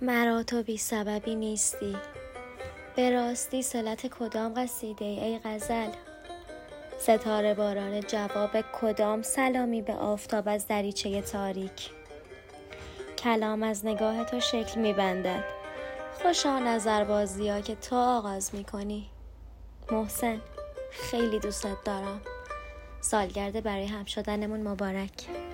مرا تو بی سببی نیستی، به راستی صلت کدام قصیده ای غزل؟ ستاره باران جواب کدام سلامی به آفتاب از دریچه تاریک؟ کلام از نگاه تو شکل می‌بندد، خوشا نظربازی‌ها که تو آغاز می‌کنی. محسن، خیلی دوستت دارم. سالگرد برای هم شدنمون مبارک.